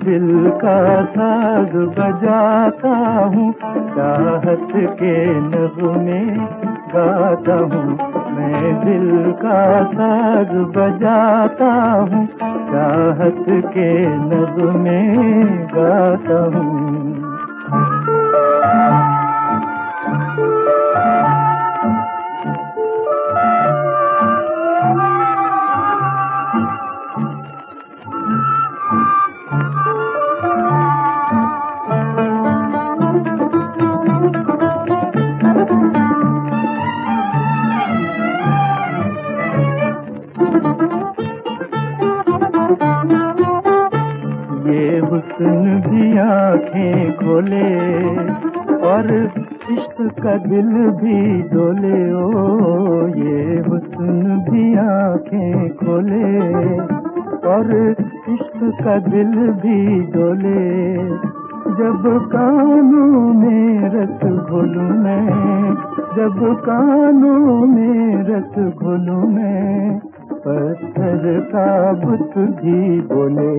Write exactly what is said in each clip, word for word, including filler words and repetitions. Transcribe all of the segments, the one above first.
दिल का साज बजाता हूँ, चाहत के नगमे गाता हूँ। मैं दिल का साज बजाता हूँ, चाहत के नगमे गाता हूँ। ये हुस्न भी आँखें खोले और इश्क का दिल भी डोले। ओ ये हुस्न भी आँखें खोले और इश्क का दिल भी डोले। जब कानों में रस घोलूं मैं, जब कानों में रस घोलूं मैं, पत्थर का बुत भी बोले।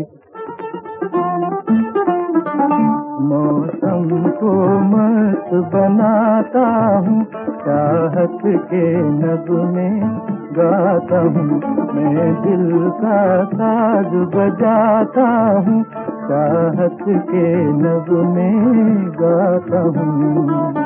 मौसम को मस्त बनाता हूँ, चाहत के नगमे गाता हूँ। मैं दिल का साज बजाता हूँ, चाहत के नगमे गाता हूँ।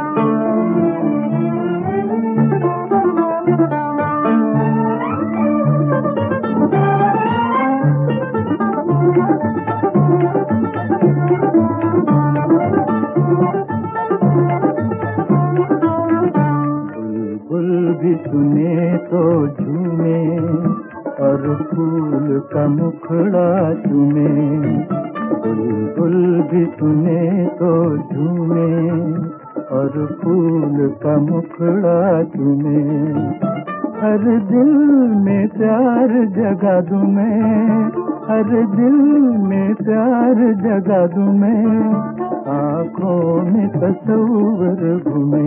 बुलबुल भी सुने तो झूमे और फूल का मुखड़ा चूमे। बुलबुल भी सुने तो झूमे और फूल का मुखड़ा चूमे। हर दिल में प्यार जगा दूं मैं, हर दिल में प्यार जगा दूं मैं, आँखों में तस्वीर घूमे।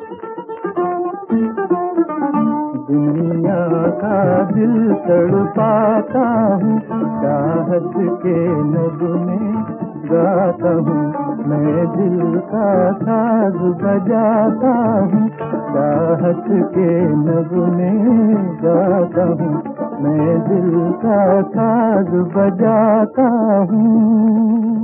दुनिया का दिल तड़पाता हूँ, चाहत के नगमे गाता हूँ। मैं दिल का साज बजाता हूँ, चाहत के नगमे गाता हूँ। मैं दिल का साज बजाता हूँ।